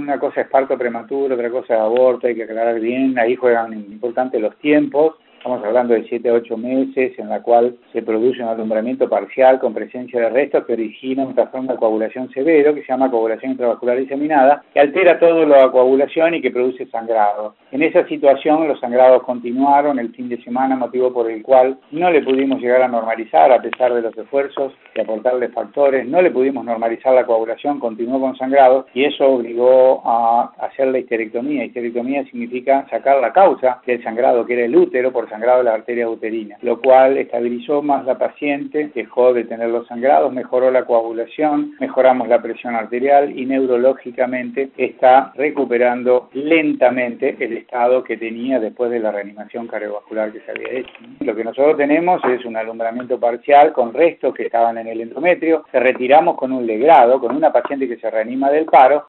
una cosa es parto prematuro, otra cosa es aborto, hay que aclarar bien, ahí juegan importante los tiempos. Estamos hablando de 7 a 8 meses en la cual se produce un alumbramiento parcial con presencia de restos que origina un trastorno de coagulación severo que se llama coagulación intravascular diseminada, que altera todo la coagulación y que produce sangrado. En esa situación los sangrados continuaron el fin de semana, motivo por el cual no le pudimos llegar a normalizar a pesar de los esfuerzos de aportarle factores, no le pudimos normalizar la coagulación, continuó con sangrado y eso obligó a hacer la histerectomía. Histerectomía significa sacar la causa del sangrado, que era el útero, por sangrado de la arteria uterina, lo cual estabilizó más la paciente, dejó de tener los sangrados, mejoró la coagulación, mejoramos la presión arterial y neurológicamente está recuperando lentamente el estado que tenía después de la reanimación cardiovascular que se había hecho. Lo que nosotros tenemos es un alumbramiento parcial con restos que estaban en el endometrio, que retiramos con un legrado, con una paciente que se reanima del paro,